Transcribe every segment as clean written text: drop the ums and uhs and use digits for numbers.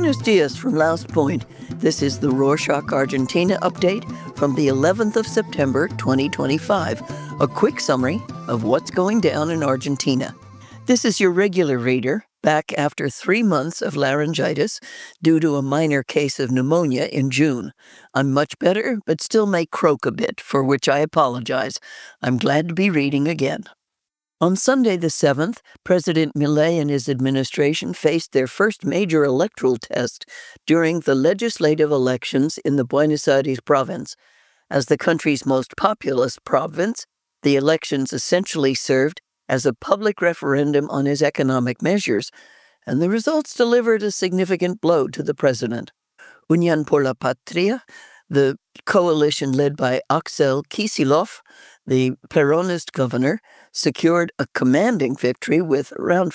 Buenos dias from Laos Point. This is the Rorschach Argentina update from the 11th of September 2025, a quick summary of what's going down in Argentina. This is your regular reader, back after 3 months of laryngitis due to a minor case of pneumonia in June. I'm much better, but still may croak a bit, for which I apologize. I'm glad to be reading again. On Sunday the 7th, President Milei and his administration faced their first major electoral test during the legislative elections in the Buenos Aires province. As the country's most populous province, the elections essentially served as a public referendum on his economic measures, and the results delivered a significant blow to the president. Unión por la Patria, the coalition led by Axel Kicillof, the Peronist governor, secured a commanding victory with around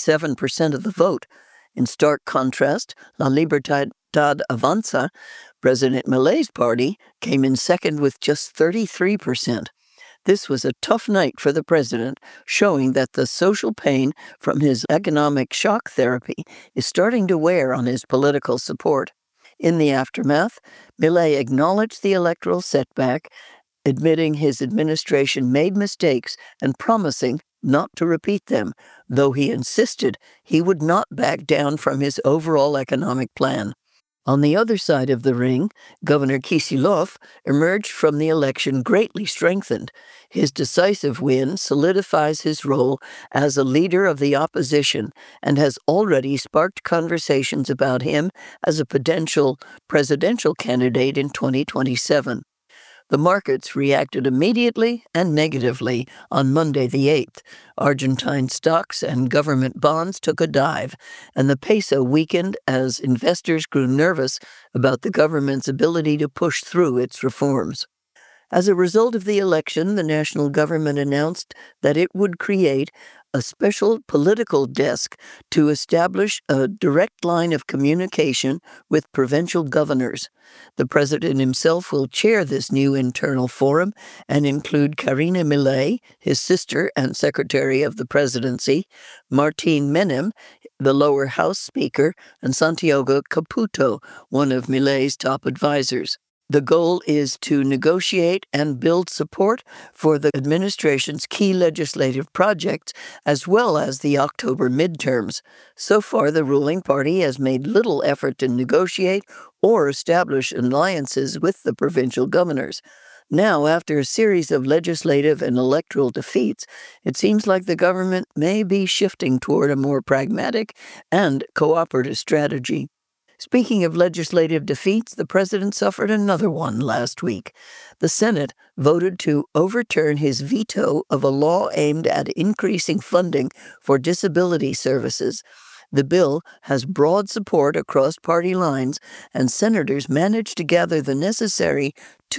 47% of the vote. In stark contrast, La Libertad Avanza, President Milei's party, came in second with just 33%. This was a tough night for the president, showing that the social pain from his economic shock therapy is starting to wear on his political support. In the aftermath, Milei acknowledged the electoral setback, admitting his administration made mistakes and promising not to repeat them, though he insisted he would not back down from his overall economic plan. On the other side of the ring, Governor Kicillof emerged from the election greatly strengthened. His decisive win solidifies his role as a leader of the opposition and has already sparked conversations about him as a potential presidential candidate in 2027. The markets reacted immediately and negatively on Monday the 8th. Argentine stocks and government bonds took a dive, and the peso weakened as investors grew nervous about the government's ability to push through its reforms. As a result of the election, the national government announced that it would create a special political desk to establish a direct line of communication with provincial governors. The president himself will chair this new internal forum and include Karina Milei, his sister and secretary of the presidency, Martín Menem, the lower house speaker, and Santiago Caputo, one of Milei's top advisors. The goal is to negotiate and build support for the administration's key legislative projects, as well as the October midterms. So far, the ruling party has made little effort to negotiate or establish alliances with the provincial governors. Now, after a series of legislative and electoral defeats, it seems like the government may be shifting toward a more pragmatic and cooperative strategy. Speaking of legislative defeats, the president suffered another one last week. The Senate voted to overturn his veto of a law aimed at increasing funding for disability services. The bill has broad support across party lines, and senators managed to gather the necessary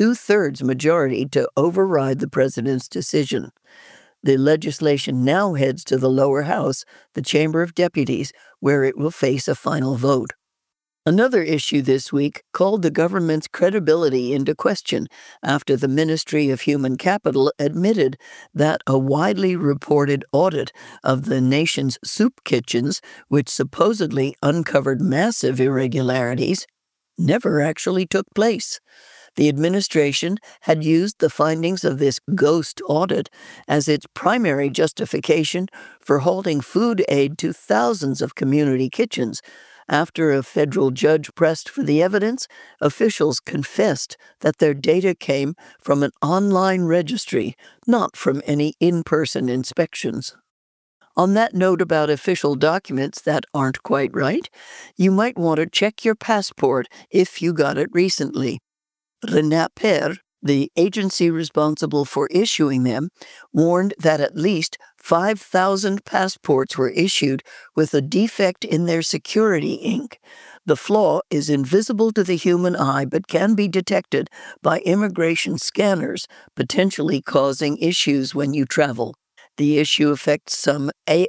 2/3 majority to override the president's decision. The legislation now heads to the lower house, the Chamber of Deputies, where it will face a final vote. Another issue this week called the government's credibility into question after the Ministry of Human Capital admitted that a widely reported audit of the nation's soup kitchens, which supposedly uncovered massive irregularities, never actually took place. The administration had used the findings of this ghost audit as its primary justification for halting food aid to thousands of community kitchens. After a federal judge pressed for the evidence, officials confessed that their data came from an online registry, not from any in-person inspections. On that note about official documents that aren't quite right, you might want to check your passport if you got it recently. RENAPER, the agency responsible for issuing them, warned that at least 5,000 passports were issued with a defect in their security ink. The flaw is invisible to the human eye but can be detected by immigration scanners, potentially causing issues when you travel. The issue affects some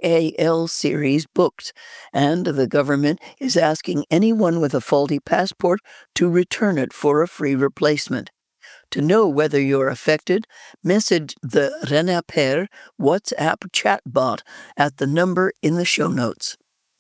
AAL series books, and the government is asking anyone with a faulty passport to return it for a free replacement. To know whether you're affected, message the RENAPER WhatsApp chatbot at the number in the show notes.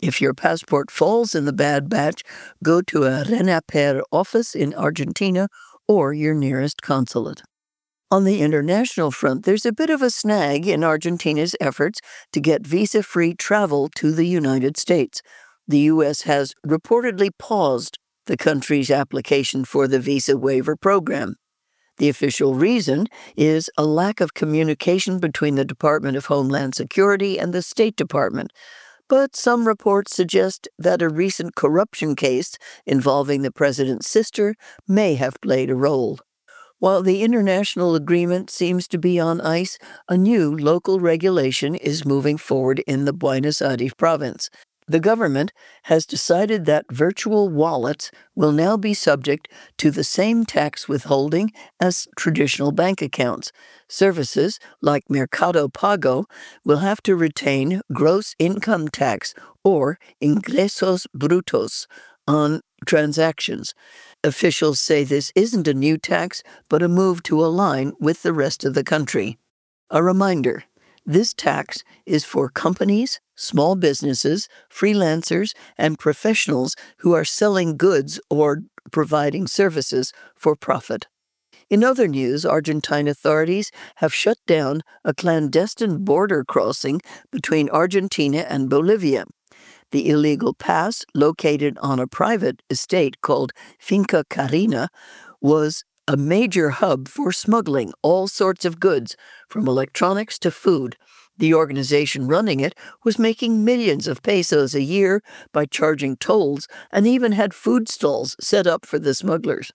If your passport falls in the bad batch, go to a RENAPER office in Argentina or your nearest consulate. On the international front, there's a bit of a snag in Argentina's efforts to get visa-free travel to the United States. The U.S. has reportedly paused the country's application for the visa waiver program. The official reason is a lack of communication between the Department of Homeland Security and the State Department. But some reports suggest that a recent corruption case involving the president's sister may have played a role. While the international agreement seems to be on ice, a new local regulation is moving forward in the Buenos Aires province. The government has decided that virtual wallets will now be subject to the same tax withholding as traditional bank accounts. Services like Mercado Pago will have to retain gross income tax or ingresos brutos on transactions. Officials say this isn't a new tax, but a move to align with the rest of the country. A reminder: this tax is for companies, small businesses, freelancers, and professionals who are selling goods or providing services for profit. In other news, Argentine authorities have shut down a clandestine border crossing between Argentina and Bolivia. The illegal pass, located on a private estate called Finca Carina, was a major hub for smuggling all sorts of goods, from electronics to food. The organization running it was making millions of pesos a year by charging tolls and even had food stalls set up for the smugglers.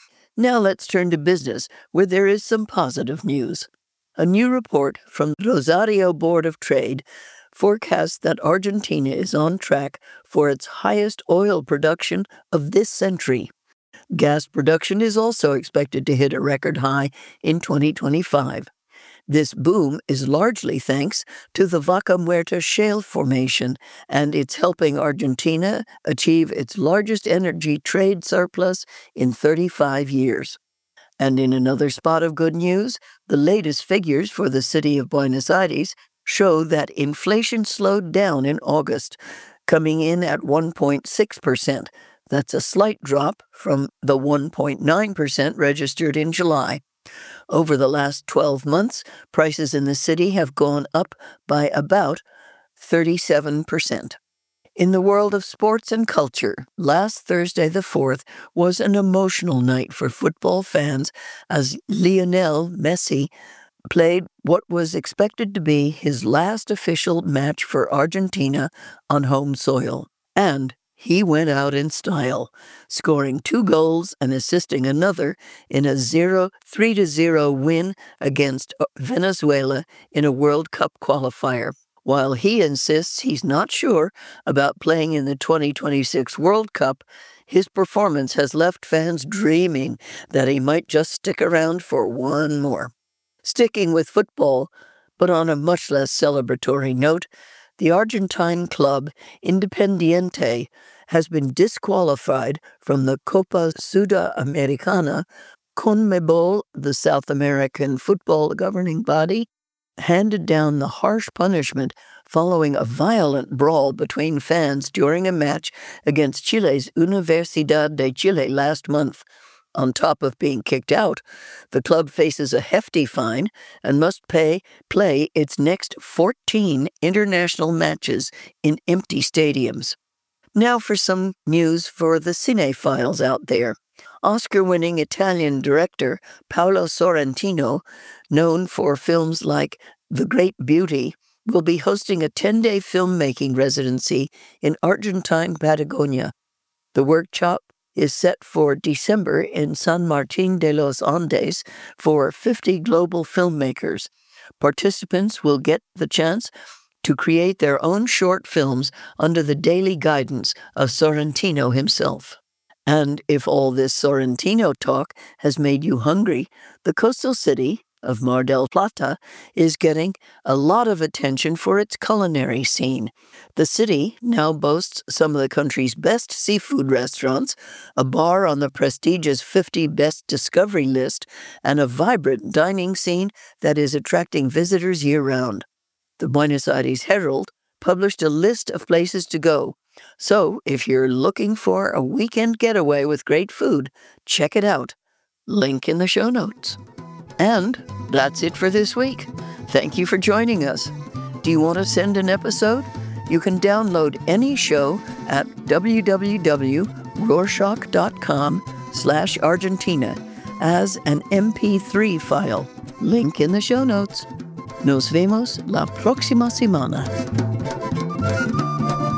Now let's turn to business, where there is some positive news. A new report from the Rosario Board of Trade forecasts that Argentina is on track for its highest oil production of this century. Gas production is also expected to hit a record high in 2025. This boom is largely thanks to the Vaca Muerta shale formation, and it's helping Argentina achieve its largest energy trade surplus in 35 years. And in another spot of good news, the latest figures for the city of Buenos Aires show that inflation slowed down in August, coming in at 1.6%. That's a slight drop from the 1.9% registered in July. Over the last 12 months, prices in the city have gone up by about 37%. In the world of sports and culture, last Thursday the 4th was an emotional night for football fans as Lionel Messi played what was expected to be his last official match for Argentina on home soil. And he went out in style, scoring 2 goals and assisting another in a 3-0 win against Venezuela in a World Cup qualifier. While he insists he's not sure about playing in the 2026 World Cup, his performance has left fans dreaming that he might just stick around for one more. Sticking with football, but on a much less celebratory note, the Argentine club Independiente has been disqualified from the Copa Sudamericana. CONMEBOL, the South American football governing body, handed down the harsh punishment following a violent brawl between fans during a match against Chile's Universidad de Chile last month. On top of being kicked out, the club faces a hefty fine and must play its next 14 international matches in empty stadiums. Now for some news for the cinephiles out there. Oscar-winning Italian director Paolo Sorrentino, known for films like The Great Beauty, will be hosting a 10-day filmmaking residency in Argentine Patagonia. The workshop is set for December in San Martín de los Andes for 50 global filmmakers. Participants will get the chance to create their own short films under the daily guidance of Sorrentino himself. And if all this Sorrentino talk has made you hungry, the coastal city of Mar del Plata is getting a lot of attention for its culinary scene. The city now boasts some of the country's best seafood restaurants, a bar on the prestigious 50 Best Discovery list, and a vibrant dining scene that is attracting visitors year-round. The Buenos Aires Herald published a list of places to go, So if you're looking for a weekend getaway with great food, check it out. Link in the show notes. And that's it for this week. Thank you for joining us. Do you want to send an episode? You can download any show at www.rorschach.com/Argentina as an MP3 file. Link in the show notes. Nos vemos la próxima semana.